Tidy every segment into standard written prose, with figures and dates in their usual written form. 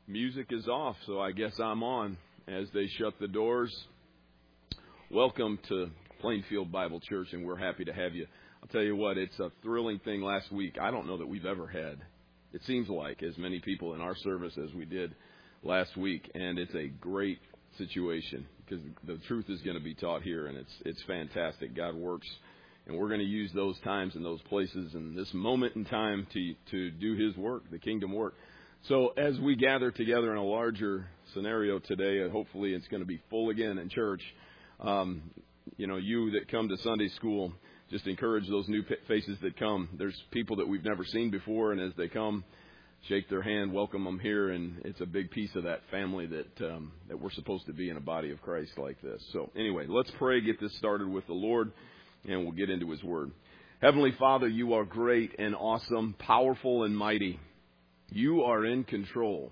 Music is off, so I guess I'm on as they shut the doors. Welcome to Plainfield Bible Church, and we're happy to have you. I'll tell you what, it's a thrilling thing last week. I don't know that we've ever had, it seems like, as many people in our service as we did last week, and it's a great situation because the truth is going to be taught here, and it's fantastic. God works, and we're going to use those times and those places and this moment in time to do His work, the kingdom work. So as we gather together in a larger scenario today, and hopefully it's going to be full again in church, you that come to Sunday school, just encourage those new faces that come. There's people that we've never seen before, and as they come, shake their hand, welcome them here, and it's a big piece of that family that we're supposed to be in a body of Christ like this. So anyway, let's pray, get this started with the Lord, and we'll get into His Word. Heavenly Father, You are great and awesome, powerful and mighty. You are in control.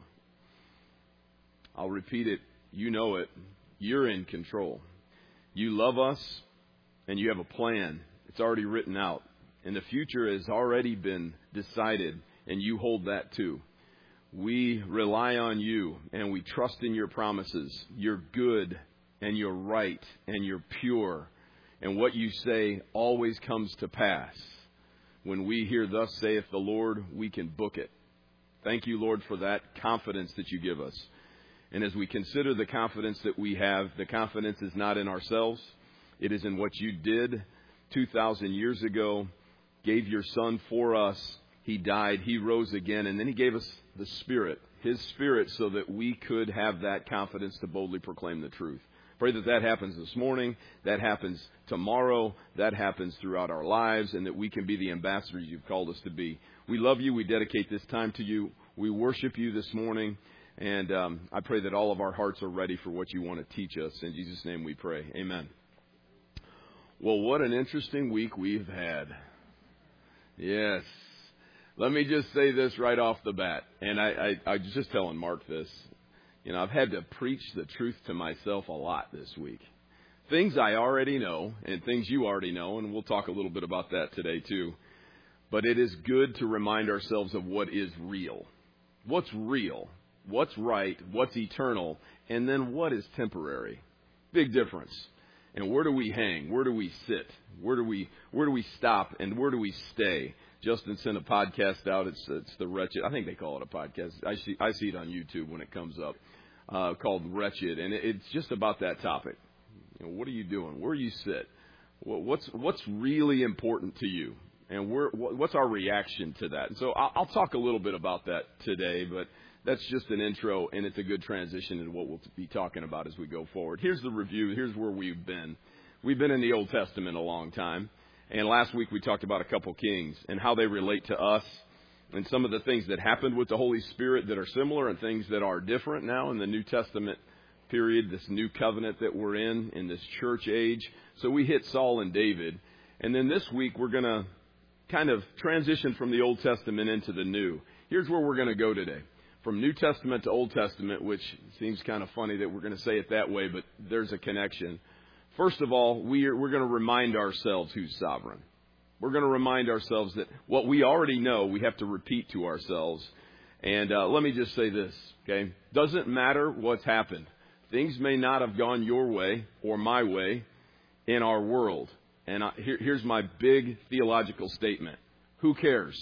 I'll repeat it. You know it. You're in control. You love us, and You have a plan. It's already written out. And the future has already been decided, and You hold that too. We rely on You, and we trust in Your promises. You're good, and You're right, and You're pure. And what You say always comes to pass. When we hear, "Thus saith the Lord," we can book it. Thank You, Lord, for that confidence that You give us. And as we consider the confidence that we have, the confidence is not in ourselves. It is in what You did 2,000 years ago, gave Your Son for us. He died, He rose again, and then He gave us the Spirit, His Spirit, so that we could have that confidence to boldly proclaim the truth. Pray that happens this morning, that happens tomorrow, that happens throughout our lives, and that we can be the ambassadors You've called us to be. We love You. We dedicate this time to You. We worship You this morning, and I pray that all of our hearts are ready for what You want to teach us. In Jesus' name we pray. Amen. Well, what an interesting week we've had. Yes. Let me just say this right off the bat, and I was just telling Mark this. I've had to preach the truth to myself a lot this week. Things I already know and things you already know, and we'll talk a little bit about that today too. But it is good to remind ourselves of what is real. What's real? What's right? What's eternal? And then what is temporary? Big difference. And where do we hang? Where do we sit? Where do we stop? And where do we stay? Justin sent a podcast out. It's the Wretched. I think they call it a podcast. I see it on YouTube when it comes up, called Wretched, and it's just about that topic. What are you doing? Where you sit? What's really important to you? And what's our reaction to that? And so I'll talk a little bit about that today, but that's just an intro, and it's a good transition into what we'll be talking about as we go forward. Here's the review. Here's where we've been. We've been in the Old Testament a long time. And last week we talked about a couple kings and how they relate to us and some of the things that happened with the Holy Spirit that are similar and things that are different now in the New Testament period, this new covenant that we're in this church age. So we hit Saul and David. And then this week we're going to kind of transition from the Old Testament into the New. Here's where we're going to go today. From New Testament to Old Testament, which seems kind of funny that we're going to say it that way, but there's a connection. First of all, we're going to remind ourselves who's sovereign. We're going to remind ourselves that what we already know, we have to repeat to ourselves. And let me just say this, okay? Doesn't matter what's happened. Things may not have gone your way or my way in our world. And here's my big theological statement. Who cares?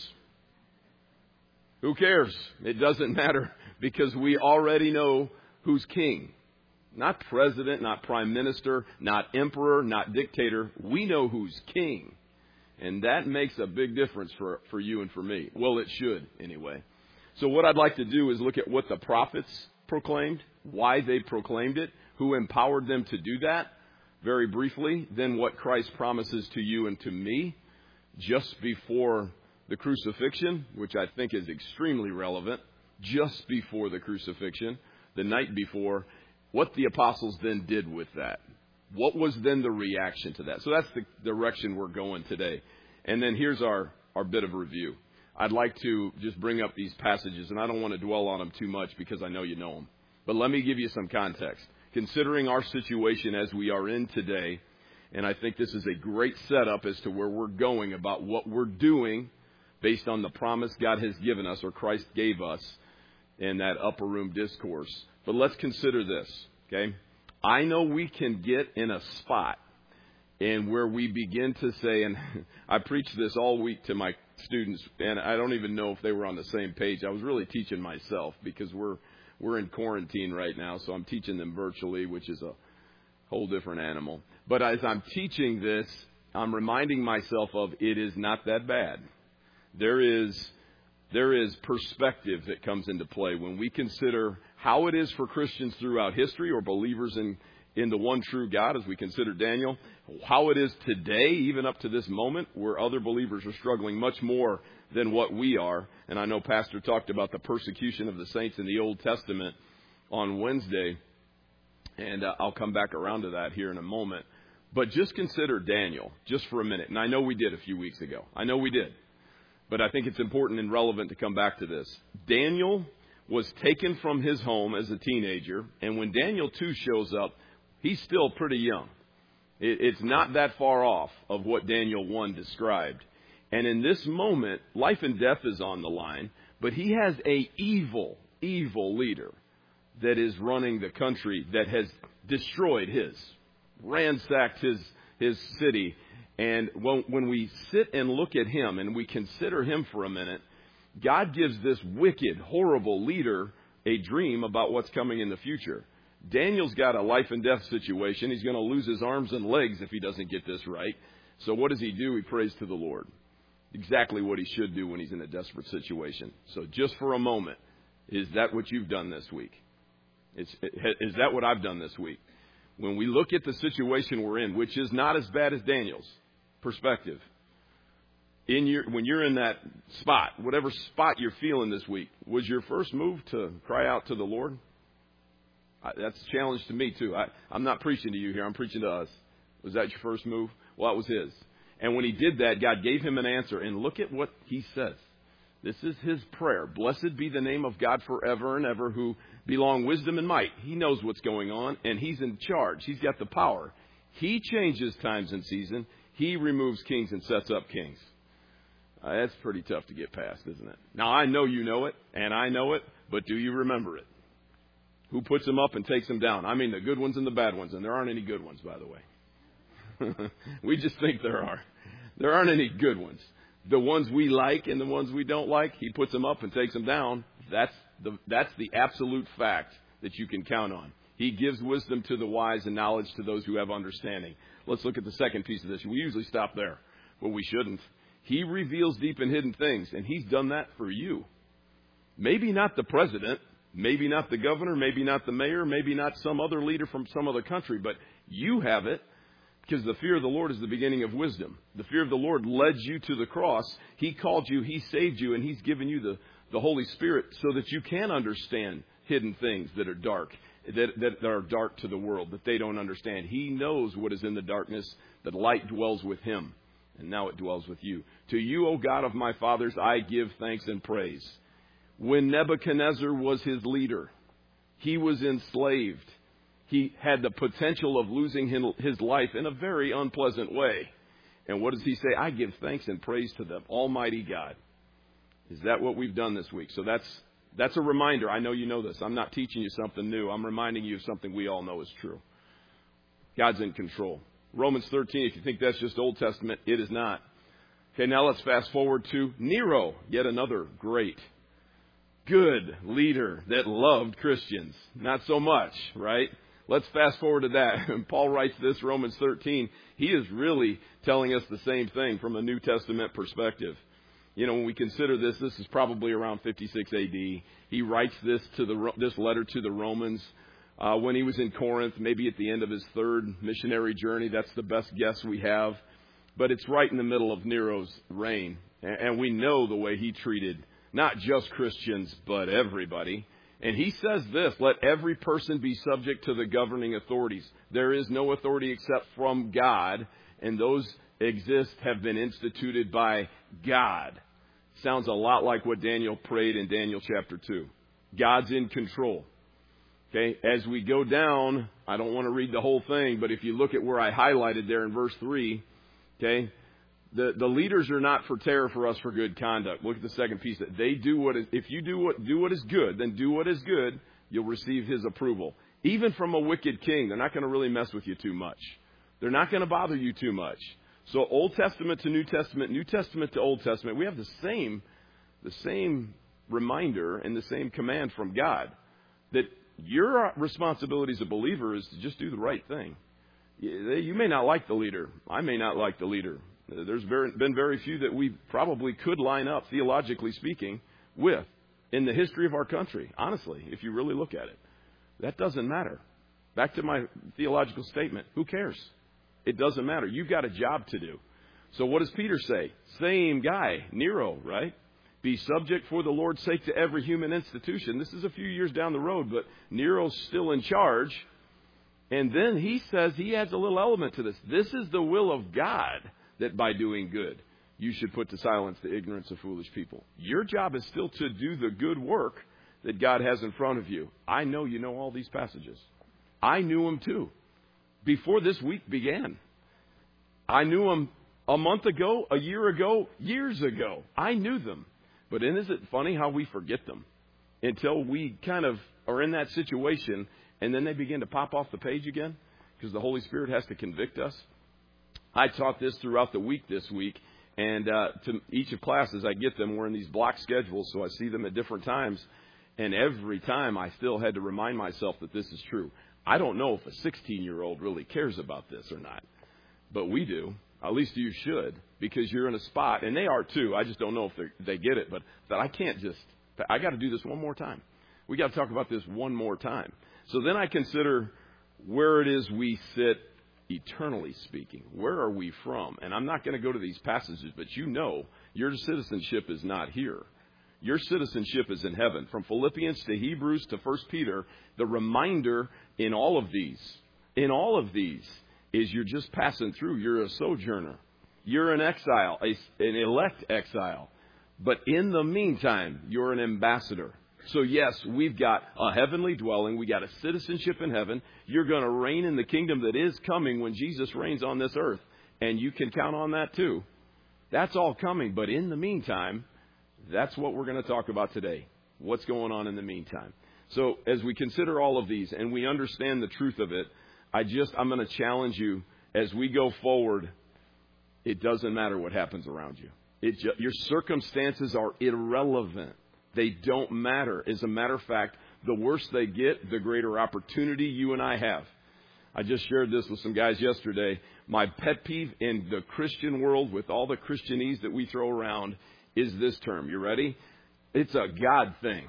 Who cares? It doesn't matter because we already know who's king. Not president, not prime minister, not emperor, not dictator. We know who's king. And that makes a big difference for you and for me. Well, it should anyway. So what I'd like to do is look at what the prophets proclaimed, why they proclaimed it, who empowered them to do that, very briefly. Then what Christ promises to you and to me just before the crucifixion, which I think is extremely relevant, just before the crucifixion, the night before. What the apostles then did with that. What was then the reaction to that? So that's the direction we're going today. And then here's our bit of review. I'd like to just bring up these passages, and I don't want to dwell on them too much because I know you know them. But let me give you some context. Considering our situation as we are in today, and I think this is a great setup as to where we're going about what we're doing based on the promise God has given us or Christ gave us in that upper room discourse. But let's consider this, okay? I know we can get in a spot and where we begin to say, and I preached this all week to my students, and I don't even know if they were on the same page. I was really teaching myself because we're in quarantine right now, so I'm teaching them virtually, which is a whole different animal. But as I'm teaching this, I'm reminding myself of it is not that bad. There is perspective that comes into play when we consider how it is for Christians throughout history or believers in the one true God, as we consider Daniel, how it is today, even up to this moment, where other believers are struggling much more than what we are. And I know Pastor talked about the persecution of the saints in the Old Testament on Wednesday, and I'll come back around to that here in a moment. But just consider Daniel, just for a minute. And I know we did a few weeks ago. I know we did. But I think it's important and relevant to come back to this. Daniel was taken from his home as a teenager, and when Daniel 2 shows up, he's still pretty young. It's not that far off of what Daniel 1 described. And in this moment, life and death is on the line, but he has a evil leader that is running the country that has destroyed ransacked his city. And when we sit and look at him and we consider him for a minute, God gives this wicked, horrible leader a dream about what's coming in the future. Daniel's got a life and death situation. He's going to lose his arms and legs if he doesn't get this right. So what does he do? He prays to the Lord. Exactly what he should do when he's in a desperate situation. So just for a moment, is that what you've done this week? Is that what I've done this week? When we look at the situation we're in, which is not as bad as Daniel's perspective, when you're in that spot, whatever spot you're feeling this week, was your first move to cry out to the Lord? That's a challenge to me, too. I'm not preaching to you here. I'm preaching to us. Was that your first move? Well, it was his. And when he did that, God gave him an answer. And look at what he says. This is his prayer. Blessed be the name of God forever and ever, who belong wisdom and might. He knows what's going on, and he's in charge. He's got the power. He changes times and season. He removes kings and sets up kings. That's pretty tough to get past, isn't it? Now, I know you know it, and I know it, but do you remember it? Who puts them up and takes them down? I mean the good ones and the bad ones, and there aren't any good ones, by the way. We just think there are. There aren't any good ones. The ones we like and the ones we don't like, he puts them up and takes them down. That's the absolute fact that you can count on. He gives wisdom to the wise and knowledge to those who have understanding. Let's look at the second piece of this. We usually stop there, but we shouldn't. He reveals deep and hidden things, and he's done that for you. Maybe not the president, maybe not the governor, maybe not the mayor, maybe not some other leader from some other country, but you have it. Because the fear of the Lord is the beginning of wisdom. The fear of the Lord led you to the cross. He called you, he saved you, and he's given you the Holy Spirit so that you can understand hidden things that are dark, that are dark to the world, that they don't understand. He knows what is in the darkness. The light dwells with him, and now it dwells with you. To you, O God of my fathers, I give thanks and praise. When Nebuchadnezzar was his leader, he was enslaved. He had the potential of losing his life in a very unpleasant way. And what does he say? I give thanks and praise to the Almighty God. Is that what we've done this week? So that's a reminder. I know you know this. I'm not teaching you something new. I'm reminding you of something we all know is true. God's in control. Romans 13, if you think that's just Old Testament, it is not. Okay, now let's fast forward to Nero, yet another great, good leader that loved Christians. Not so much, right? Let's fast forward to that. And Paul writes this, Romans 13. He is really telling us the same thing from a New Testament perspective. You know, when we consider this is probably around 56 A.D. He writes this letter to the Romans when he was in Corinth, maybe at the end of his third missionary journey. That's the best guess we have. But it's right in the middle of Nero's reign. And we know the way he treated not just Christians, but everybody. And he says this, let every person be subject to the governing authorities. There is no authority except from God, and those have been instituted by God. Sounds a lot like what Daniel prayed in Daniel chapter 2. God's in control. Okay, as we go down, I don't want to read the whole thing, but if you look at where I highlighted there in verse 3, okay, The leaders are not for terror, for us for good conduct. Look at the second piece. That they do what is, if you do what is good, then do what is good, you'll receive his approval. Even from a wicked king, they're not going to really mess with you too much. They're not going to bother you too much. So Old Testament to New Testament to Old Testament, we have the same reminder and the same command from God that your responsibility as a believer is to just do the right thing. You may not like the leader. I may not like the leader. There's been very few that we probably could line up, theologically speaking, with in the history of our country, honestly, if you really look at it. That doesn't matter. Back to my theological statement. Who cares? It doesn't matter. You've got a job to do. So what does Peter say? Same guy, Nero, right? Be subject for the Lord's sake to every human institution. This is a few years down the road, but Nero's still in charge. And then he says, he adds a little element to this. This is the will of God, that by doing good, you should put to silence the ignorance of foolish people. Your job is still to do the good work that God has in front of you. I know you know all these passages. I knew them too. Before this week began. I knew them a month ago, a year ago, years ago. I knew them. But isn't it funny how we forget them until we kind of are in that situation and then they begin to pop off the page again because the Holy Spirit has to convict us? I taught this throughout the week this week, and to each of classes I get them. We're in these block schedules, so I see them at different times. And every time I still had to remind myself that this is true. I don't know if a 16-year-old really cares about this or not, but we do. At least you should, because you're in a spot, and they are too. I just don't know if they get it, but that I got to do this one more time. We got to talk about this one more time. So then I consider where it is we sit eternally speaking. Where are we from? And I'm not going to go to these passages, but you know your citizenship is not here. Your citizenship is in heaven. From Philippians to Hebrews to 1 Peter, the reminder in all of these is you're just passing through. You're a sojourner. You're an exile, an elect exile. But in the meantime, you're an ambassador. So yes, we've got a heavenly dwelling. We got a citizenship in heaven. You're going to reign in the kingdom that is coming when Jesus reigns on this earth. And you can count on that too. That's all coming. But in the meantime, that's what we're going to talk about today. What's going on in the meantime? So as we consider all of these and we understand the truth of it, I'm going to challenge you as we go forward. It doesn't matter what happens around you. Your circumstances are irrelevant. They don't matter. As a matter of fact, the worse they get, the greater opportunity you and I have. I just shared this with some guys yesterday. My pet peeve in the Christian world, with all the Christianese that we throw around, is this term. You ready? It's a God thing.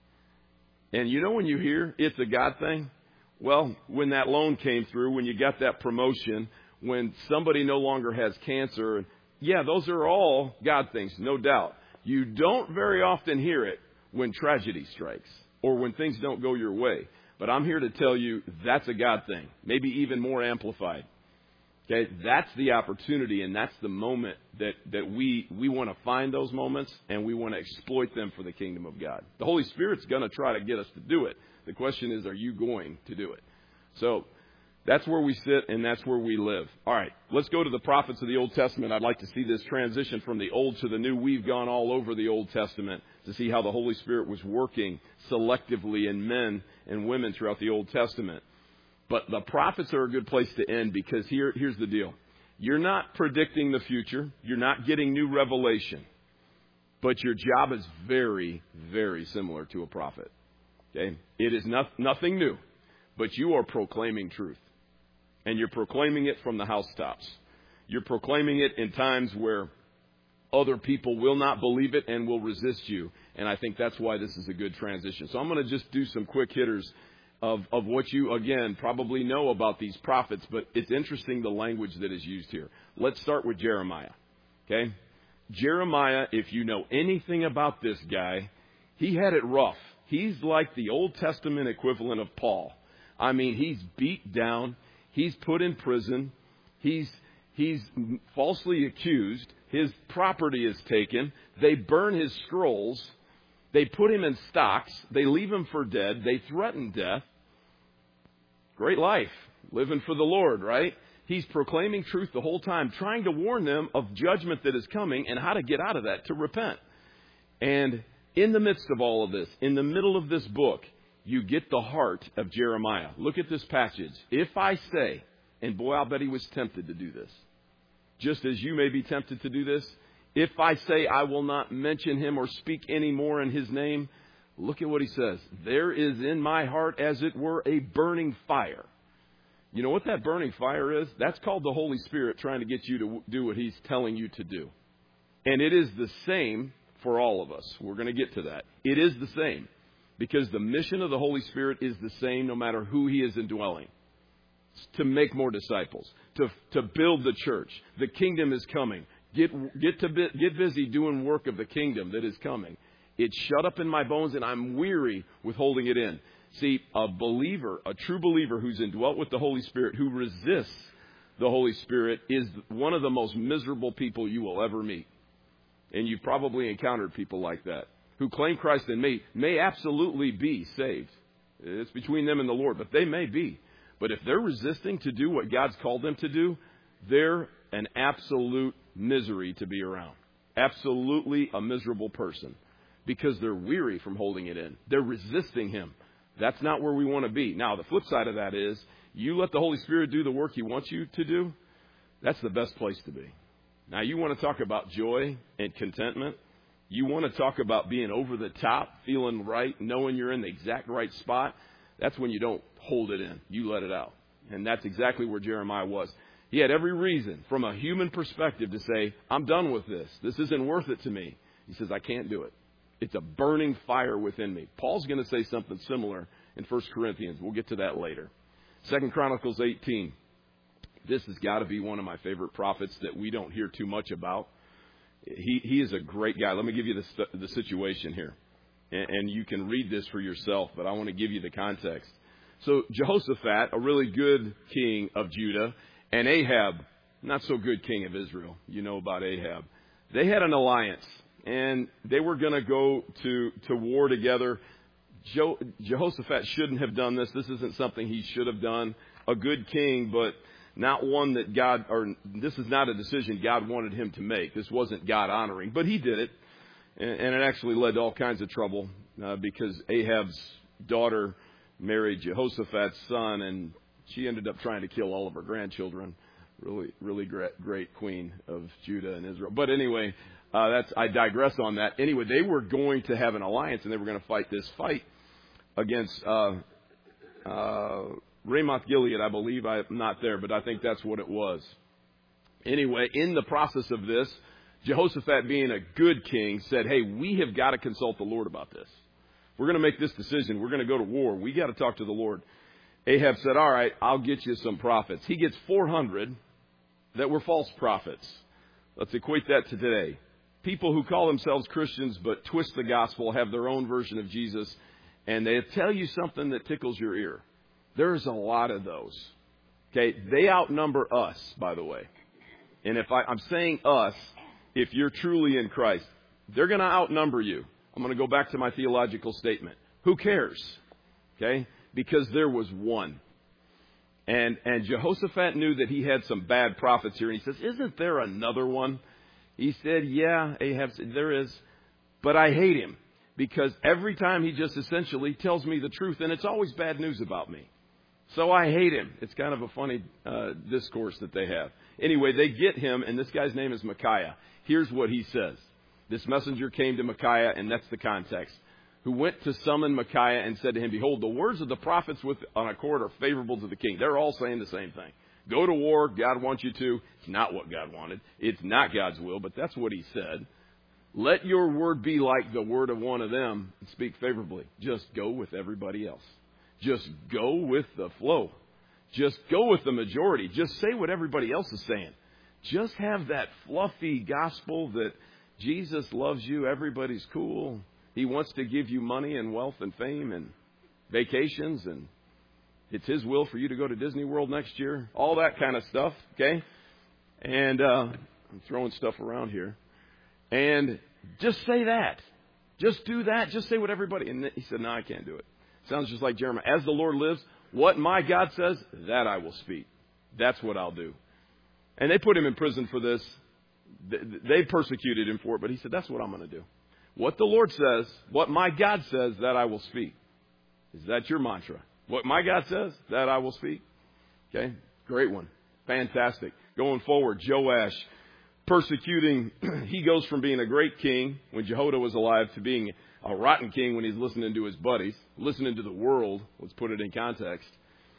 And you know when you hear it's a God thing? Well, when that loan came through, when you got that promotion, when somebody no longer has cancer, yeah, those are all God things, no doubt. You don't very often hear it when tragedy strikes or when things don't go your way. But I'm here to tell you that's a God thing, maybe even more amplified. Okay, that's the opportunity, and that's the moment that we want to find those moments, and we want to exploit them for the kingdom of God. The Holy Spirit's going to try to get us to do it. The question is, are you going to do it? So that's where we sit, and that's where we live. All right, let's go to the prophets of the Old Testament. I'd like to see this transition from the Old to the New. We've gone all over the Old Testament to see how the Holy Spirit was working selectively in men and women throughout the Old Testament. But the prophets are a good place to end because here's the deal. You're not predicting the future. You're not getting new revelation. But your job is very, very similar to a prophet. Okay? It is nothing new. But you are proclaiming truth. And you're proclaiming it from the housetops. You're proclaiming it in times where other people will not believe it and will resist you. And I think that's why this is a good transition. So I'm going to just do some quick hitters of what you, again, probably know about these prophets, but it's interesting the language that is used here. Let's start with Jeremiah. Okay? Jeremiah, if you know anything about this guy, he had it rough. He's like the Old Testament equivalent of Paul. I mean, he's beat down. He's put in prison. He's falsely accused. His property is taken. They burn his scrolls. They put him in stocks. They leave him for dead. They threaten death. Great life. Living for the Lord, right? He's proclaiming truth the whole time, trying to warn them of judgment that is coming and how to get out of that, to repent. And in the midst of all of this, in the middle of this book, you get the heart of Jeremiah. Look at this passage. If I say, and boy, I'll bet he was tempted to do this, just as you may be tempted to do this. If I say I will not mention him or speak any more in his name, look at what he says. There is in my heart, as it were, a burning fire. You know what that burning fire is? That's called the Holy Spirit trying to get you to do what he's telling you to do. And it is the same for all of us. We're going to get to that. It is the same. Because the mission of the Holy Spirit is the same no matter who he is indwelling. It's to make more disciples. To build the church. The kingdom is coming. Get busy doing work of the kingdom that is coming. It's shut up in my bones and I'm weary with holding it in. See, a believer, a true believer who's indwelt with the Holy Spirit, who resists the Holy Spirit, is one of the most miserable people you will ever meet. And you've probably encountered people like that, who claim Christ and may absolutely be saved. It's between them and the Lord, but they may be. But if they're resisting to do what God's called them to do, they're an absolute misery to be around. Absolutely a miserable person. Because they're weary from holding it in. They're resisting him. That's not where we want to be. Now, the flip side of that is, you let the Holy Spirit do the work he wants you to do, that's the best place to be. Now, you want to talk about joy and contentment. You want to talk about being over the top, feeling right, knowing you're in the exact right spot. That's when you don't hold it in. You let it out. And that's exactly where Jeremiah was. He had every reason from a human perspective to say, I'm done with this. This isn't worth it to me. He says, I can't do it. It's a burning fire within me. Paul's going to say something similar in 1 Corinthians. We'll get to that later. 2 Chronicles 18. This has got to be one of my favorite prophets that we don't hear too much about. He is a great guy. Let me give you the situation here. And you can read this for yourself, but I want to give you the context. So Jehoshaphat, a really good king of Judah, and Ahab, not so good king of Israel. You know about Ahab. They had an alliance, and they were going to go to war together. Jehoshaphat shouldn't have done this. This isn't something he should have done. A good king, but not one that this is not a decision God wanted him to make. This wasn't God honoring, but he did it. And it actually led to all kinds of trouble because Ahab's daughter married Jehoshaphat's son, and she ended up trying to kill all of her grandchildren. Really, really great queen of Judah and Israel. But anyway, I digress on that. Anyway, they were going to have an alliance, and they were going to fight this fight against Ramoth Gilead, I believe. I'm not there, but I think that's what it was. Anyway, in the process of this, Jehoshaphat, being a good king, said, hey, we have got to consult the Lord about this. We're going to make this decision. We're going to go to war. We got to talk to the Lord. Ahab said, all right, I'll get you some prophets. He gets 400 that were false prophets. Let's equate that to today. People who call themselves Christians but twist the gospel, have their own version of Jesus, and they tell you something that tickles your ear. There's a lot of those. Okay, they outnumber us, by the way. And if I'm saying us, if you're truly in Christ, they're going to outnumber you. I'm going to go back to my theological statement. Who cares? Okay? Because there was one. And Jehoshaphat knew that he had some bad prophets here. And he says, isn't there another one? He said, yeah, Ahab said, there is. But I hate him because every time he just essentially tells me the truth, and it's always bad news about me. So I hate him. It's kind of a funny discourse that they have. Anyway, they get him, and this guy's name is Micaiah. Here's what he says. This messenger came to Micaiah, and that's the context, who went to summon Micaiah and said to him, behold, the words of the prophets on accord are favorable to the king. They're all saying the same thing. Go to war. God wants you to. It's not what God wanted. It's not God's will, but that's what he said. Let your word be like the word of one of them and speak favorably. Just go with everybody else. Just go with the flow. Just go with the majority. Just say what everybody else is saying. Just have that fluffy gospel that Jesus loves you. Everybody's cool. He wants to give you money and wealth and fame and vacations, and it's his will for you to go to Disney World next year. All that kind of stuff, okay? And I'm throwing stuff around here. And just say that. Just do that. Just say what everybody... And he said, no, I can't do it. Sounds just like Jeremiah. As the Lord lives, what my God says, that I will speak. That's what I'll do. And they put him in prison for this. They persecuted him for it, but he said, that's what I'm going to do. What the Lord says, what my God says, that I will speak. Is that your mantra? What my God says, that I will speak. Okay, great one. Fantastic. Going forward, Joash, persecuting, he goes from being a great king when Jehoiada was alive to being a rotten king when he's listening to his buddies, listening to the world. Let's put it in context.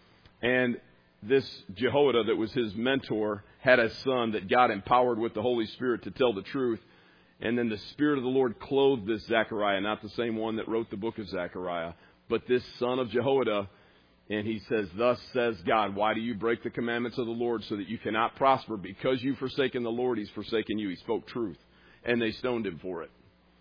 And this Jehoiada that was his mentor had a son that God empowered with the Holy Spirit to tell the truth. And then the Spirit of the Lord clothed this Zechariah, not the same one that wrote the book of Zechariah, but this son of Jehoiada. And he says, thus says God, why do you break the commandments of the Lord so that you cannot prosper? Because you've forsaken the Lord, he's forsaken you. He spoke truth. And they stoned him for it.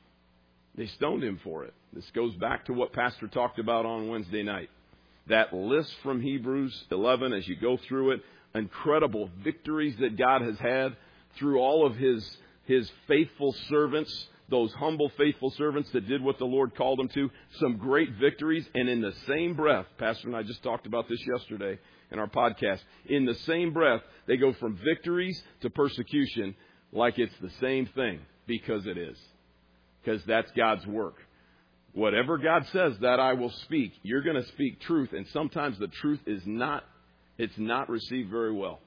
They stoned him for it. This goes back to what Pastor talked about on Wednesday night. That list from Hebrews 11, as you go through it, incredible victories that God has had through all of his faithful servants, those humble, faithful servants that did what the Lord called them to, some great victories. And in the same breath, Pastor and I just talked about this yesterday in our podcast, in the same breath, they go from victories to persecution like it's the same thing, because it is. Because that's God's work. Whatever God says, that I will speak. You're going to speak truth, and sometimes the truth is not received very well.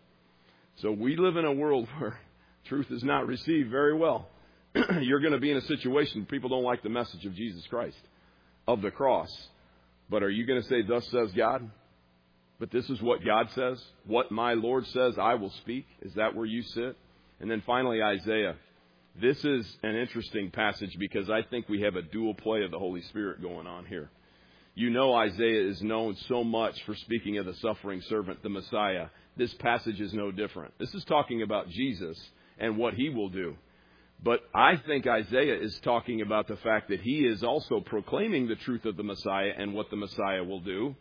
So we live in a world where truth is not received very well. You're going to be in a situation people don't like the message of Jesus Christ, of the cross. But are you going to say, thus says God? But this is what God says. What my Lord says, I will speak. Is that where you sit? And then finally, Isaiah. This is an interesting passage because I think we have a dual play of the Holy Spirit going on here. You know, Isaiah is known so much for speaking of the suffering servant, the Messiah. This passage is no different. This is talking about Jesus and what he will do. But I think Isaiah is talking about the fact that he is also proclaiming the truth of the Messiah and what the Messiah will do.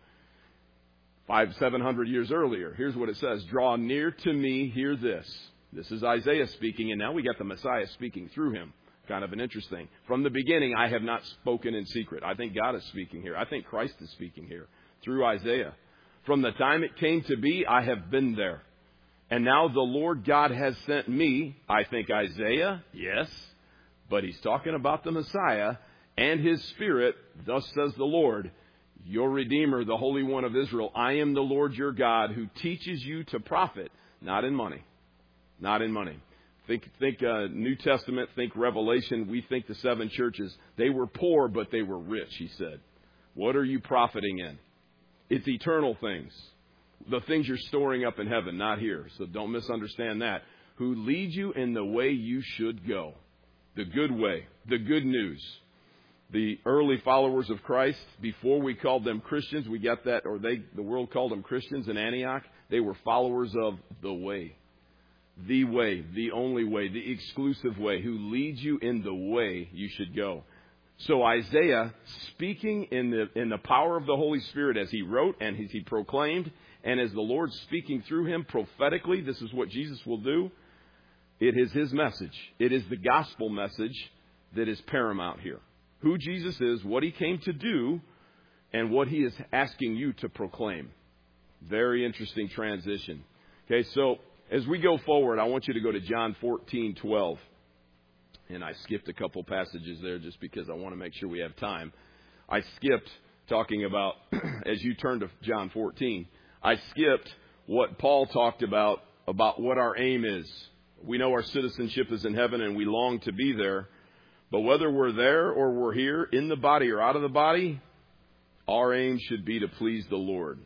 700 years earlier, here's what it says. Draw near to me, hear this. This is Isaiah speaking, and now we got the Messiah speaking through him. Kind of an interesting. From the beginning, I have not spoken in secret. I think God is speaking here. I think Christ is speaking here through Isaiah. From the time it came to be, I have been there. And now the Lord God has sent me. I think Isaiah, yes. But he's talking about the Messiah and his Spirit. Thus says the Lord, your Redeemer, the Holy One of Israel. I am the Lord your God who teaches you to profit, not in money. Not in money. Think New Testament, think Revelation. We think the 7 churches, they were poor, but they were rich, he said. What are you profiting in? It's eternal things. The things you're storing up in heaven, not here. So don't misunderstand that. Who lead you in the way you should go. The good way. The good news. The early followers of Christ, before we called them Christians, we got that, or the world called them Christians in Antioch. They were followers of the way. The way, the only way, the exclusive way, who leads you in the way you should go. So Isaiah, speaking in the power of the Holy Spirit as he wrote and as he proclaimed, and as the Lord speaking through him prophetically, this is what Jesus will do. It is his message. It is the gospel message that is paramount here. Who Jesus is, what he came to do, and what he is asking you to proclaim. Very interesting transition. Okay, so as we go forward, I want you to go to John 14:12. And I skipped a couple passages there just because I want to make sure we have time. I skipped talking about, as you turn to John 14, I skipped what Paul talked about what our aim is. We know our citizenship is in heaven and we long to be there. But whether we're there or we're here, in the body or out of the body, our aim should be to please the Lord.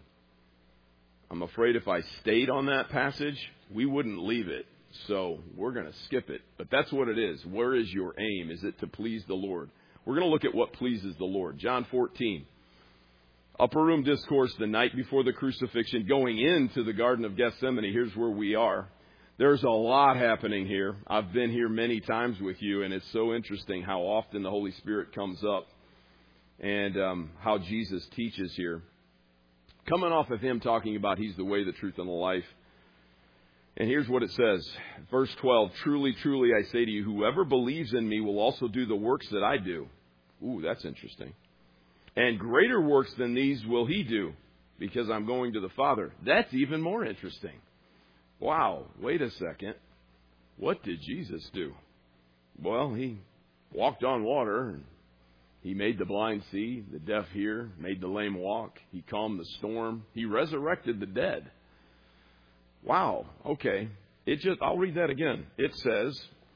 I'm afraid if I stayed on that passage, we wouldn't leave it. So we're going to skip it. But that's what it is. Where is your aim? Is it to please the Lord? We're going to look at what pleases the Lord. John 14. Upper room discourse the night before the crucifixion, going into the Garden of Gethsemane. Here's where we are. There's a lot happening here. I've been here many times with you, and it's so interesting how often the Holy Spirit comes up and how Jesus teaches here. Coming off of him talking about he's the way, the truth, and the life. And here's what it says. Verse 12, truly, truly, I say to you, whoever believes in me will also do the works that I do. Ooh, that's interesting. And greater works than these will he do, because I'm going to the Father. That's even more interesting. wow, wait a second. What did Jesus do? Well, he walked on water, and he made the blind see, the deaf hear, made the lame walk. He calmed the storm. He resurrected the dead. Wow, okay. I'll read that again. It says,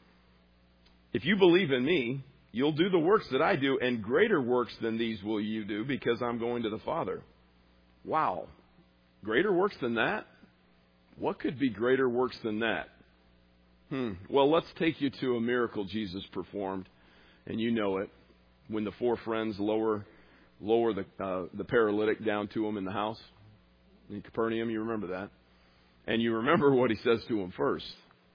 if you believe in me, you'll do the works that I do, and greater works than these will you do, because I'm going to the Father. Wow. Greater works than that? What could be greater works than that? Well, let's take you to a miracle Jesus performed, and you know it. When the four friends lower the paralytic down to him in the house in Capernaum, you remember that? And you remember what he says to him first.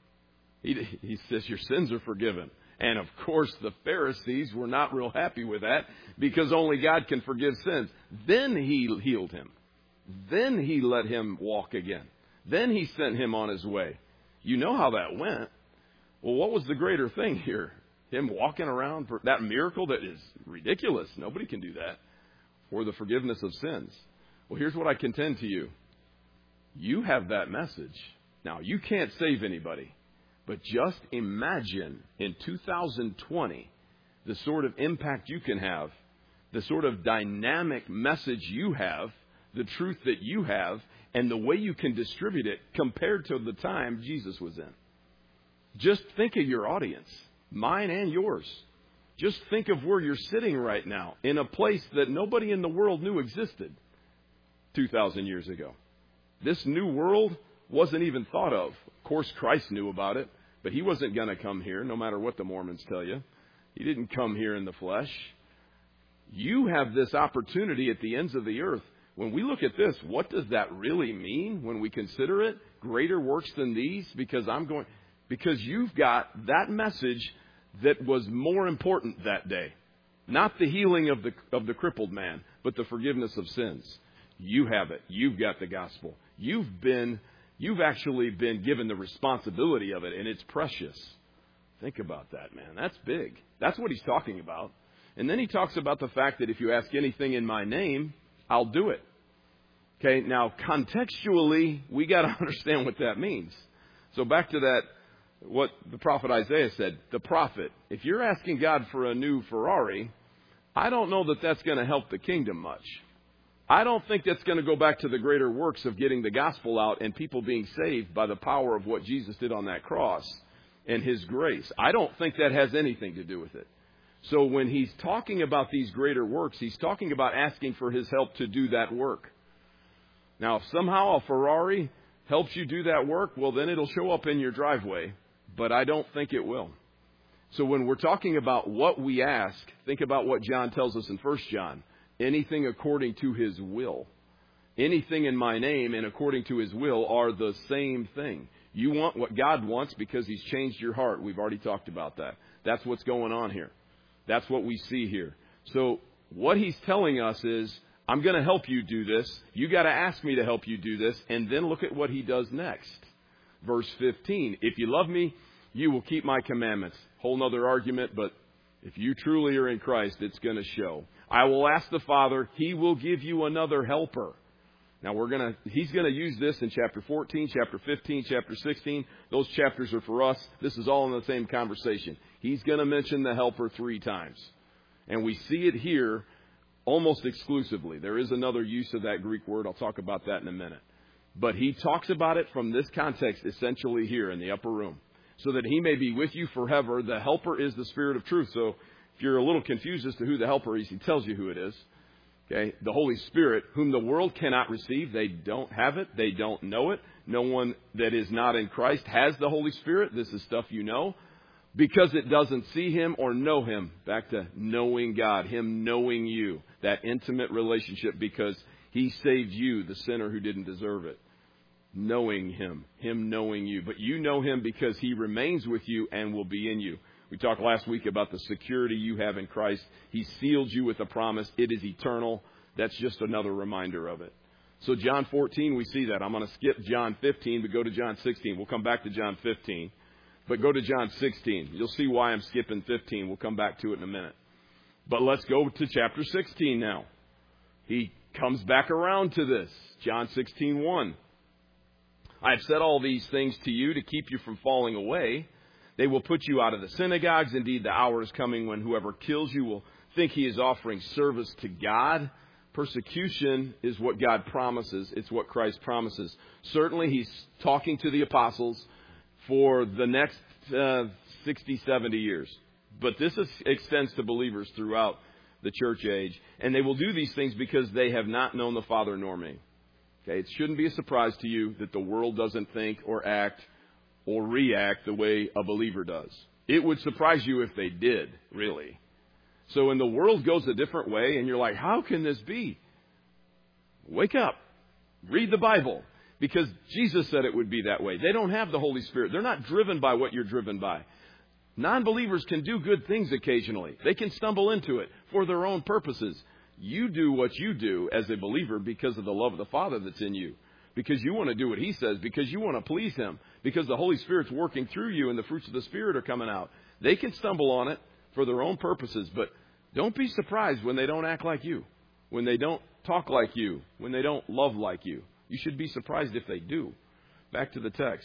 He says, your sins are forgiven. And of course, the Pharisees were not real happy with that, because only God can forgive sins. Then he healed him. Then he let him walk again. Then he sent him on his way. You know how that went. Well, what was the greater thing here? Him walking around for that miracle that is ridiculous. Nobody can do that. Or the forgiveness of sins. Well, here's what I contend to you. You have that message. Now, you can't save anybody. But just imagine in 2020 the sort of impact you can have, the sort of dynamic message you have, the truth that you have, and the way you can distribute it compared to the time Jesus was in. Just think of your audience, mine and yours. Just think of where you're sitting right now, in a place that nobody in the world knew existed 2,000 years ago. This new world wasn't even thought of. Of course, Christ knew about it, but he wasn't going to come here, no matter what the Mormons tell you. He didn't come here in the flesh. You have this opportunity at the ends of the earth. When we look at this, what does that really mean when we consider it? Greater works than these? Because you've got that message that was more important that day. Not the healing of the crippled man, but the forgiveness of sins. You have it. You've got the gospel. You've actually been given the responsibility of it, and it's precious. Think about that, man. That's big. That's what he's talking about. And then he talks about the fact that if you ask anything in my name, I'll do it. Okay, now contextually, we got to understand what that means. So back to that, what the prophet Isaiah said. The prophet, if you're asking God for a new Ferrari, I don't know that that's going to help the kingdom much. I don't think that's going to go back to the greater works of getting the gospel out and people being saved by the power of what Jesus did on that cross and his grace. I don't think that has anything to do with it. So when he's talking about these greater works, he's talking about asking for his help to do that work. Now, if somehow a Ferrari helps you do that work, well, then it'll show up in your driveway. But I don't think it will. So when we're talking about what we ask, think about what John tells us in 1 John. Anything according to his will. Anything in my name and according to his will are the same thing. You want what God wants because he's changed your heart. We've already talked about that. That's what's going on here. That's what we see here. So what he's telling us is, I'm going to help you do this. You got to ask me to help you do this. And then look at what he does next. Verse 15. If you love me, you will keep my commandments. Whole nother argument, but if you truly are in Christ, it's going to show. I will ask the Father, he will give you another helper. Now he's going to use this in chapter 14, chapter 15, chapter 16. Those chapters are for us. This is all in the same conversation. He's going to mention the helper 3 times. And we see it here almost exclusively. There is another use of that Greek word. I'll talk about that in a minute. But he talks about it from this context essentially here in the upper room. So that he may be with you forever. The helper is the Spirit of truth. So if you're a little confused as to who the helper is, he tells you who it is. Okay, the Holy Spirit, whom the world cannot receive. They don't have it. They don't know it. No one that is not in Christ has the Holy Spirit. This is stuff you know. Because it doesn't see him or know him. Back to knowing God, him knowing you. That intimate relationship because he saved you, the sinner who didn't deserve it. Knowing him knowing you. But you know him because he remains with you and will be in you. We talked last week about the security you have in Christ. He sealed you with a promise. It is eternal. That's just another reminder of it. So John 14, we see that. I'm going to skip John 15, but go to John 16. We'll come back to John 15. But go to John 16. You'll see why I'm skipping 15. We'll come back to it in a minute. But let's go to chapter 16 now. He comes back around to this. John 16:1. I have said all these things to you to keep you from falling away. They will put you out of the synagogues. Indeed, the hour is coming when whoever kills you will think he is offering service to God. Persecution is what God promises. It's what Christ promises. Certainly, he's talking to the apostles for the next 60, 70 years. But this extends to believers throughout the church age. And they will do these things because they have not known the Father nor me. Okay, it shouldn't be a surprise to you that the world doesn't think or act or react the way a believer does. It would surprise you if they did, really. So when the world goes a different way and you're like, how can this be? Wake up. Read the Bible. Because Jesus said it would be that way. They don't have the Holy Spirit. They're not driven by what you're driven by. Non-believers can do good things occasionally. They can stumble into it for their own purposes. You do what you do as a believer because of the love of the Father that's in you. Because you want to do what He says. Because you want to please Him. Because the Holy Spirit's working through you and the fruits of the Spirit are coming out. They can stumble on it for their own purposes. But don't be surprised when they don't act like you. When they don't talk like you. When they don't love like you. You should be surprised if they do. Back to the text.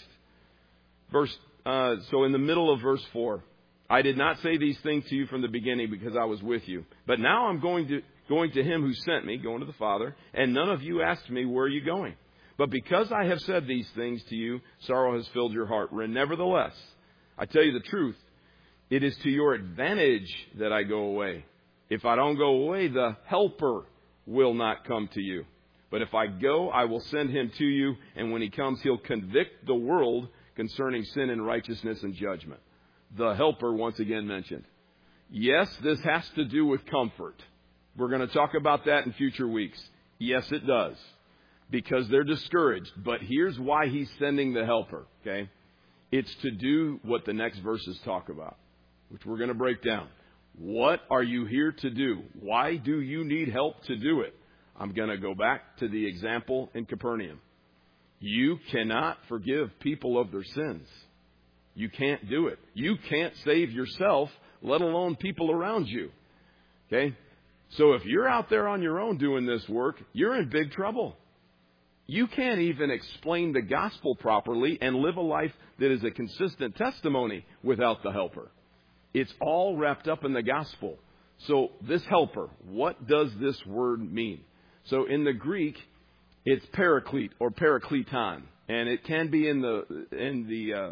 So in the middle of verse 4, I did not say these things to you from the beginning because I was with you. But now I'm going to Him who sent me, going to the Father, and none of you asked me, where are you going? But because I have said these things to you, sorrow has filled your heart. Nevertheless, I tell you the truth, it is to your advantage that I go away. If I don't go away, the Helper will not come to you. But if I go, I will send Him to you, and when He comes, He'll convict the world concerning sin and righteousness and judgment. The Helper, once again mentioned. Yes, this has to do with comfort. We're going to talk about that in future weeks. Yes, it does. Because they're discouraged. But here's why He's sending the Helper. Okay? It's to do what the next verses talk about, which we're going to break down. What are you here to do? Why do you need help to do it? I'm going to go back to the example in Capernaum. You cannot forgive people of their sins. You can't do it. You can't save yourself, let alone people around you. Okay? So if you're out there on your own doing this work, you're in big trouble. You can't even explain the gospel properly and live a life that is a consistent testimony without the Helper. It's all wrapped up in the gospel. So this Helper, what does this word mean? So in the Greek, it's paraclete or parakleton, and it can be in the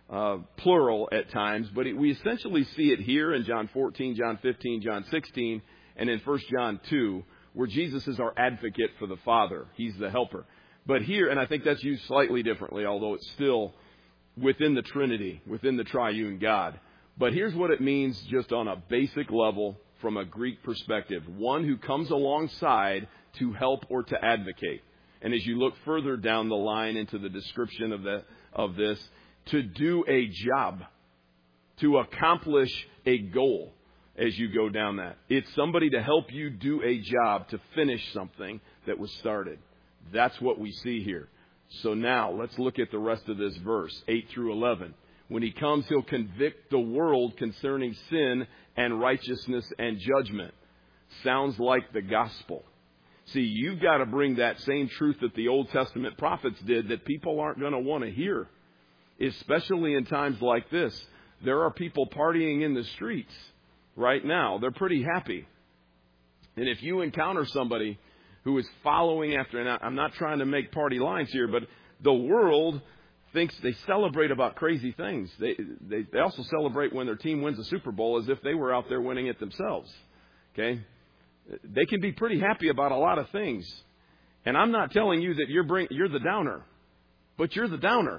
plural at times, but we essentially see it here in John 14, John 15, John 16, and in 1 John 2, where Jesus is our advocate for the Father. He's the Helper. But here, and I think that's used slightly differently, although it's still within the Trinity, within the triune God. But here's what it means just on a basic level from a Greek perspective. One who comes alongside to help or to advocate. And as you look further down the line into the description of this, to do a job, to accomplish a goal as you go down that. It's somebody to help you do a job, to finish something that was started. That's what we see here. So now let's look at the rest of this verse, 8 through 11. When He comes, He'll convict the world concerning sin and righteousness and judgment. Sounds like the gospel. See, you've got to bring that same truth that the Old Testament prophets did that people aren't going to want to hear. Especially in times like this. There are people partying in the streets right now. They're pretty happy. And if you encounter somebody who is following after, and I'm not trying to make party lines here, but the world thinks they celebrate about crazy things. They also celebrate when their team wins a Super Bowl as if they were out there winning it themselves. Okay? They can be pretty happy about a lot of things. And I'm not telling you that you're the downer. But you're the downer.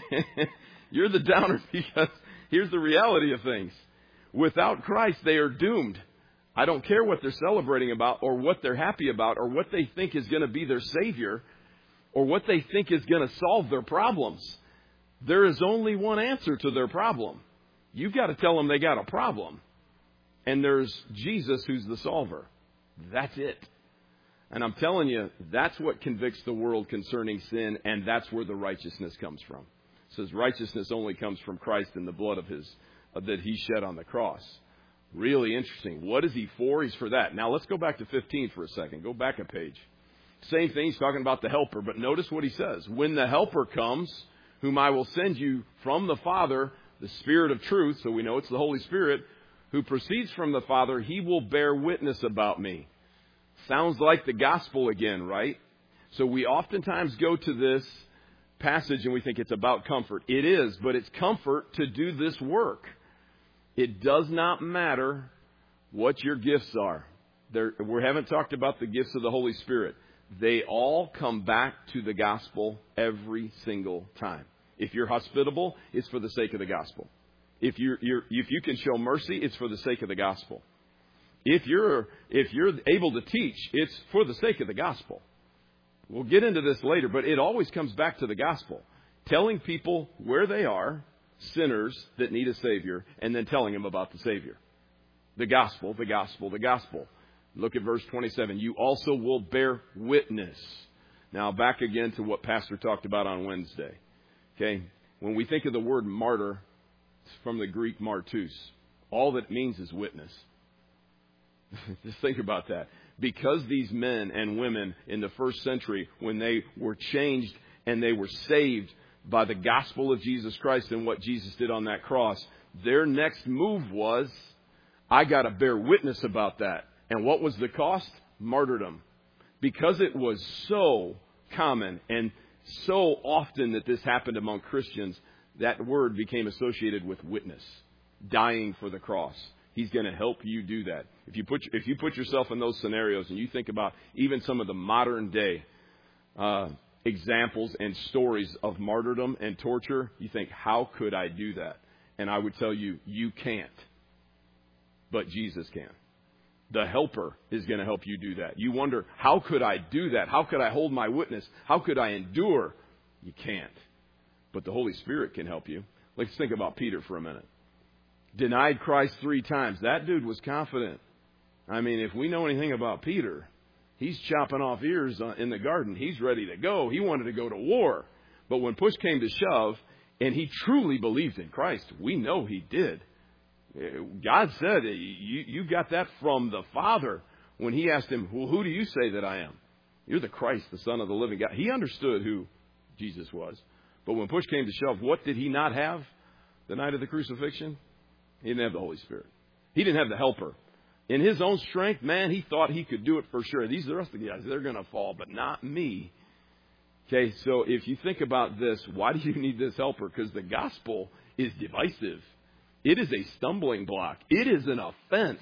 You're the downer because here's the reality of things. Without Christ, they are doomed. I don't care what they're celebrating about or what they're happy about or what they think is going to be their Savior or what they think is going to solve their problems. There is only one answer to their problem. You've got to tell them they got a problem. And there's Jesus who's the solver. That's it. And I'm telling you, that's what convicts the world concerning sin, and that's where the righteousness comes from. It says righteousness only comes from Christ and the blood of His that He shed on the cross. Really interesting. What is He for? He's for that. Now let's go back to 15 for a second. Go back a page. Same thing, he's talking about the helper. But notice what he says. When the helper comes, whom I will send you from the Father, the Spirit of truth, so we know it's the Holy Spirit, who proceeds from the Father, he will bear witness about me. Sounds like the gospel again, right? So we oftentimes go to this passage and we think it's about comfort. It is, but it's comfort to do this work. It does not matter what your gifts are. We haven't talked about the gifts of the Holy Spirit. They all come back to the gospel every single time. If you're hospitable, it's for the sake of the gospel. If you can show mercy, it's for the sake of the gospel. If you're able to teach, it's for the sake of the gospel. We'll get into this later, but it always comes back to the gospel. Telling people where they are, sinners that need a Savior, and then telling them about the Savior. The gospel, the gospel, the gospel. Look at verse 27. You also will bear witness. Now back again to what Pastor talked about on Wednesday. Okay, when we think of the word martyr, it's from the Greek martus. All that means is witness. Just think about that. Because these men and women in the first century, when they were changed and they were saved by the gospel of Jesus Christ and what Jesus did on that cross, their next move was, I got to bear witness about that. And what was the cost? Martyrdom. Because it was so common and so often that this happened among Christians, that word became associated with witness, dying for the cross. He's going to help you do that. If you put yourself in those scenarios and you think about even some of the modern day examples and stories of martyrdom and torture, you think, how could I do that? And I would tell you, you can't. But Jesus can. The helper is going to help you do that. You wonder, how could I do that? How could I hold my witness? How could I endure? You can't. But the Holy Spirit can help you. Let's think about Peter for a minute. Denied Christ 3 times. That dude was confident. I mean, if we know anything about Peter, he's chopping off ears in the garden. He's ready to go. He wanted to go to war. But when push came to shove, and he truly believed in Christ, we know he did. God said, you got that from the Father when he asked him, well, who do you say that I am? You're the Christ, the Son of the living God. He understood who Jesus was. But when push came to shove, what did he not have the night of the crucifixion? He didn't have the Holy Spirit. He didn't have the helper. In his own strength, man, he thought he could do it for sure. These are the rest of the guys. They're going to fall, but not me. Okay, so if you think about this, why do you need this helper? Because the gospel is divisive. It is a stumbling block. It is an offense.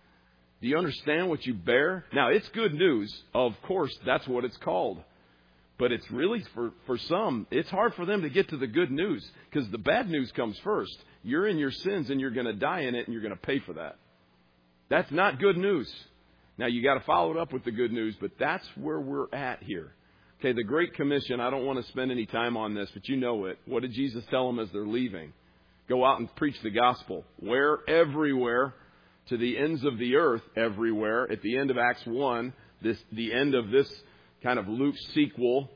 Do you understand what you bear? Now, it's good news. Of course, that's what it's called. But it's really, for some, it's hard for them to get to the good news because the bad news comes first. You're in your sins and you're going to die in it and you're going to pay for that. That's not good news. Now, you got to follow it up with the good news, but that's where we're at here. Okay, the Great Commission, I don't want to spend any time on this, but you know it. What did Jesus tell them as they're leaving? Go out and preach the gospel. Where? Everywhere. To the ends of the earth, everywhere. At the end of Acts 1, the end of this kind of Luke sequel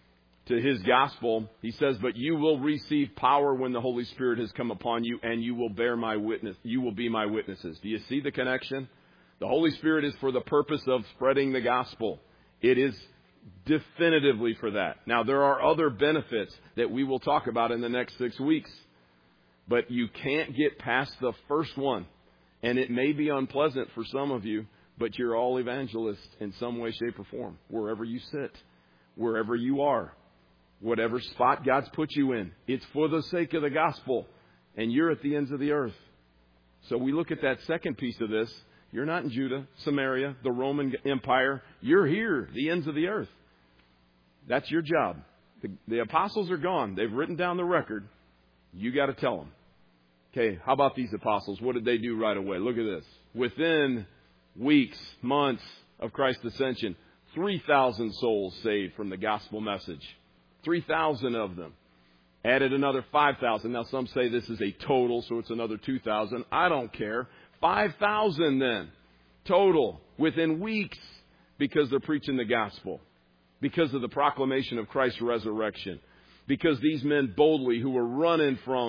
to his gospel, he says, but you will receive power when the Holy Spirit has come upon you, and you will bear my witness. You will be my witnesses. Do you see the connection? The Holy Spirit is for the purpose of spreading the gospel. It is definitively for that. Now, there are other benefits that we will talk about in the next 6 weeks. But you can't get past the first one. And it may be unpleasant for some of you, but you're all evangelists in some way, shape, or form. Wherever you sit, wherever you are, whatever spot God's put you in, it's for the sake of the gospel. And you're at the ends of the earth. So we look at that second piece of this. You're not in Judah, Samaria, the Roman Empire. You're here, the ends of the earth. That's your job. The apostles are gone. They've written down the record. You got to tell them. Okay, how about these apostles? What did they do right away? Look at this. Within weeks, months of Christ's ascension, 3,000 souls saved from the gospel message. 3,000 of them. Added another 5,000. Now some say this is a total, so it's another 2,000. I don't care. 5,000 then. Total. Within weeks. Because they're preaching the gospel. Because of the proclamation of Christ's resurrection. Because these men boldly who were running from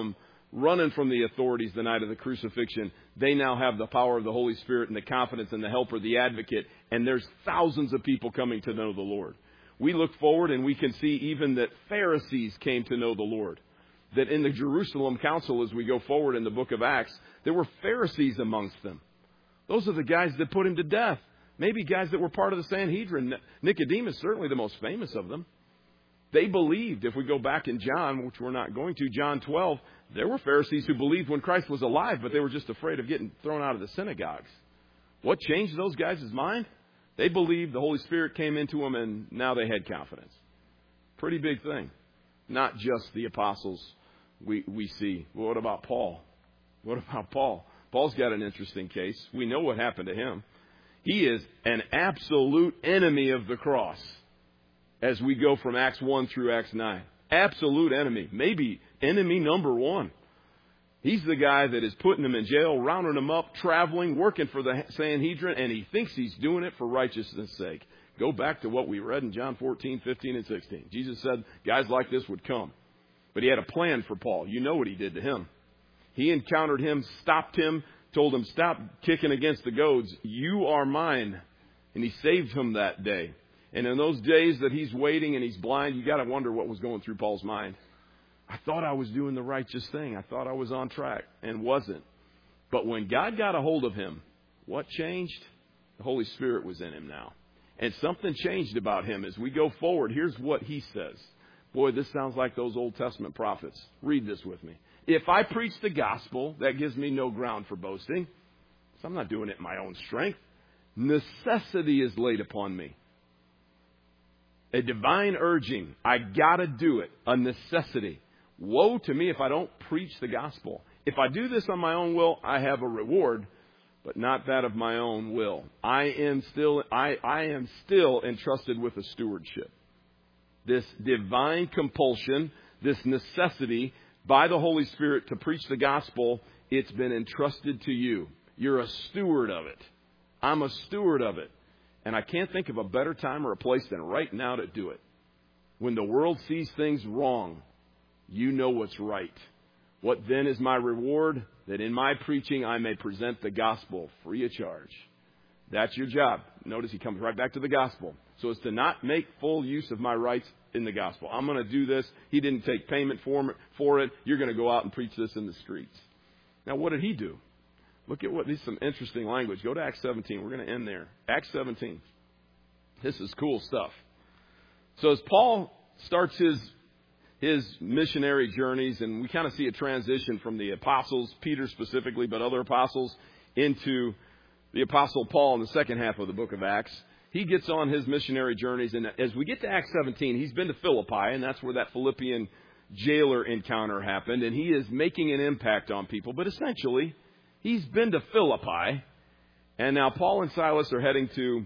running from the authorities the night of the crucifixion, they now have the power of the Holy Spirit and the confidence and the helper, the advocate, and there's thousands of people coming to know the Lord. We look forward and we can see even that Pharisees came to know the Lord. That in the Jerusalem Council, as we go forward in the book of Acts, there were Pharisees amongst them. Those are the guys that put him to death. Maybe guys that were part of the Sanhedrin. Nicodemus, certainly the most famous of them. They believed, if we go back in John, which we're not going to, John 12, there were Pharisees who believed when Christ was alive, but they were just afraid of getting thrown out of the synagogues. What changed those guys' mind? They believed, the Holy Spirit came into them, and now they had confidence. Pretty big thing. Not just the apostles we see. Well, what about Paul? What about Paul? Paul's got an interesting case. We know what happened to him. He is an absolute enemy of the cross as we go from Acts 1 through Acts 9. Absolute enemy. Maybe enemy number one. He's the guy that is putting them in jail, rounding them up, traveling, working for the Sanhedrin, and he thinks he's doing it for righteousness' sake. Go back to what we read in John 14, 15, and 16. Jesus said guys like this would come. But he had a plan for Paul. You know what he did to him. He encountered him, stopped him, told him, stop kicking against the goads. You are mine. And he saved him that day. And in those days that he's waiting and he's blind, you got to wonder what was going through Paul's mind. I thought I was doing the righteous thing. I thought I was on track and wasn't. But when God got a hold of him, what changed? The Holy Spirit was in him now. And something changed about him. As we go forward, here's what he says. Boy, this sounds like those Old Testament prophets. Read this with me. If I preach the gospel, that gives me no ground for boasting. So I'm not doing it in my own strength. Necessity is laid upon me. A divine urging. I got to do it. A necessity. Woe to me if I don't preach the gospel. If I do this on my own will, I have a reward, but not that of my own will. I am still entrusted with a stewardship. This divine compulsion, this necessity by the Holy Spirit to preach the gospel, it's been entrusted to you. You're a steward of it. I'm a steward of it. And I can't think of a better time or a place than right now to do it. When the world sees things wrong, you know what's right. What then is my reward? That in my preaching I may present the gospel free of charge. That's your job. Notice he comes right back to the gospel. So as to not make full use of my rights in the gospel. I'm going to do this. He didn't take payment for it. You're going to go out and preach this in the streets. Now, what did he do? Look at this is some interesting language. Go to Acts 17. We're going to end there. Acts 17. This is cool stuff. So as Paul starts his missionary journeys, and we kind of see a transition from the apostles, Peter specifically, but other apostles, into the apostle Paul in the second half of the book of Acts. He gets on his missionary journeys, and as we get to Acts 17, he's been to Philippi, and that's where that Philippian jailer encounter happened, and he is making an impact on people. But essentially, he's been to Philippi, and now Paul and Silas are heading to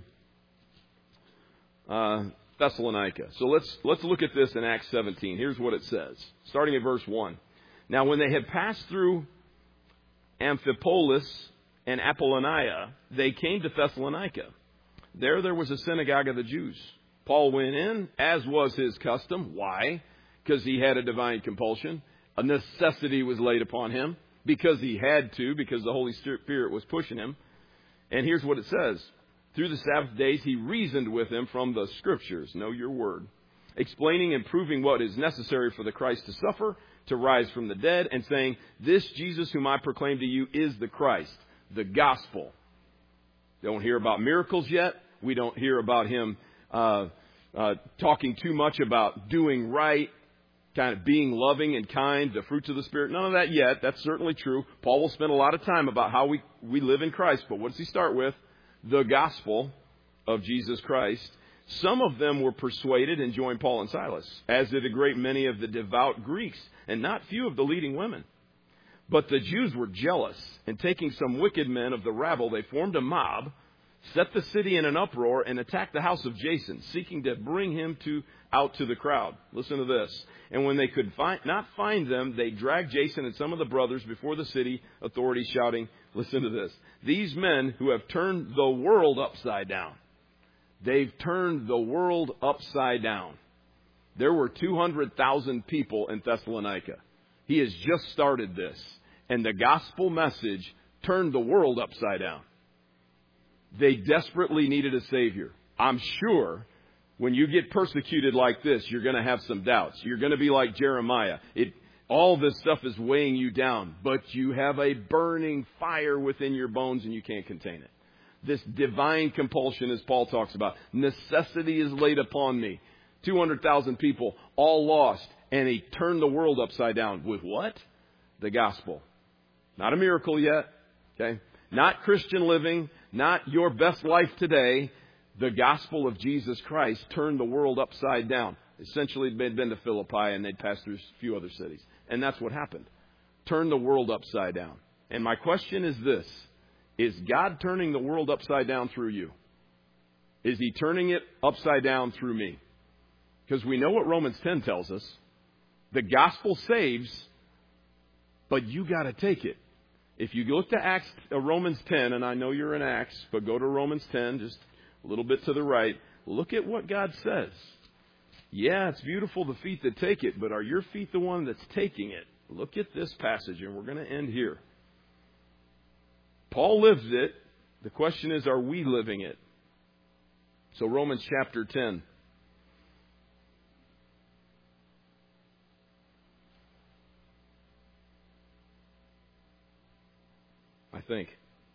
Thessalonica. So let's look at this in Acts 17. Here's what it says, starting at verse 1. Now, when they had passed through Amphipolis and Apollonia, they came to Thessalonica. There was a synagogue of the Jews. Paul went in, as was his custom. Why? Because he had a divine compulsion. A necessity was laid upon him. Because he had to, because the Holy Spirit was pushing him. And here's what it says. Through the Sabbath days, he reasoned with them from the Scriptures. Know your word. Explaining and proving what is necessary for the Christ to suffer, to rise from the dead, and saying, this Jesus whom I proclaim to you is the Christ, the gospel. Don't hear about miracles yet. We don't hear about him talking too much about doing right, kind of being loving and kind, the fruits of the Spirit. None of that yet. That's certainly true. Paul will spend a lot of time about how we live in Christ. But what does he start with? The gospel of Jesus Christ. Some of them were persuaded and joined Paul and Silas, as did a great many of the devout Greeks, and not few of the leading women. But the Jews were jealous, and taking some wicked men of the rabble, they formed a mob, set the city in an uproar, and attacked the house of Jason, seeking to bring him out to the crowd. Listen to this. And when they could not find them, they dragged Jason and some of the brothers before the city authorities, shouting, listen to this, these men who have turned the world upside down. They've turned the world upside down. There were 200,000 people in Thessalonica. He has just started this. And the gospel message turned the world upside down. They desperately needed a Savior. I'm sure when you get persecuted like this, you're going to have some doubts. You're going to be like Jeremiah. All this stuff is weighing you down, but you have a burning fire within your bones and you can't contain it. This divine compulsion, as Paul talks about, necessity is laid upon me. 200,000 people, all lost, and he turned the world upside down. With what? The gospel. Not a miracle yet, okay? Not Christian living, not your best life today. The gospel of Jesus Christ turned the world upside down. Essentially, they'd been to Philippi and they'd passed through a few other cities. And that's what happened. Turned the world upside down. And my question is this. Is God turning the world upside down through you? Is He turning it upside down through me? Because we know what Romans 10 tells us. The gospel saves, but you got to take it. If you look to Romans 10, and I know you're in Acts, but go to Romans 10, just a little bit to the right. Look at what God says. Yeah, it's beautiful, the feet that take it, but are your feet the one that's taking it? Look at this passage, and we're going to end here. Paul lives it. The question is, are we living it? So Romans chapter 10. I think.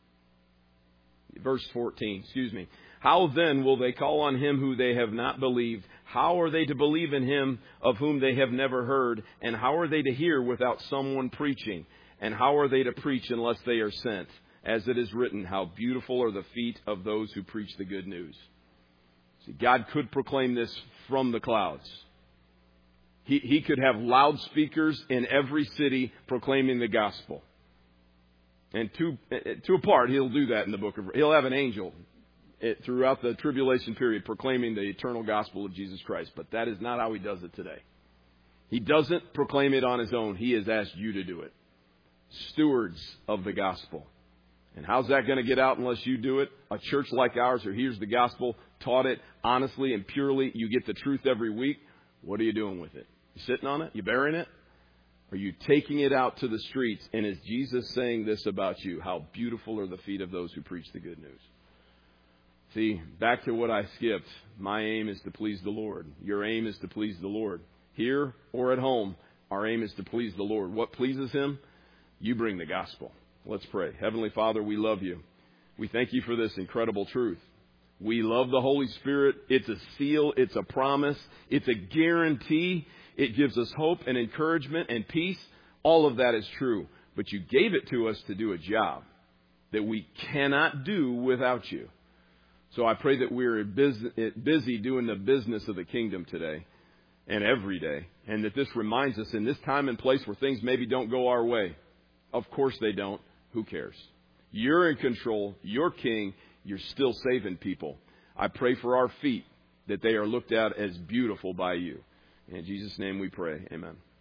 Verse 14, How then will they call on him who they have not believed? How are they to believe in him of whom they have never heard? And how are they to hear without someone preaching? And how are they to preach unless they are sent? As it is written, how beautiful are the feet of those who preach the good news. See, God could proclaim this from the clouds. He could have loudspeakers in every city proclaiming the gospel. And to a part, He'll do that in the book of... He'll have an angel throughout the tribulation period proclaiming the eternal gospel of Jesus Christ. But that is not how He does it today. He doesn't proclaim it on His own. He has asked you to do it. Stewards of the gospel. And how's that going to get out unless you do it? A church like ours who hears the gospel, taught it honestly and purely, you get the truth every week. What are you doing with it? You sitting on it? You burying it? Are you taking it out to the streets? And is Jesus saying this about you? How beautiful are the feet of those who preach the good news. See, back to what I skipped. My aim is to please the Lord. Your aim is to please the Lord. Here or at home, our aim is to please the Lord. What pleases Him? You bring the gospel. Let's pray. Heavenly Father, we love You. We thank You for this incredible truth. We love the Holy Spirit. It's a seal. It's a promise. It's a guarantee. It gives us hope and encouragement and peace. All of that is true. But You gave it to us to do a job that we cannot do without You. So I pray that we're busy doing the business of the kingdom today and every day. And that this reminds us in this time and place where things maybe don't go our way. Of course they don't. Who cares? You're in control. You're king. You're still saving people. I pray for our feet that they are looked at as beautiful by You. In Jesus' name we pray. Amen.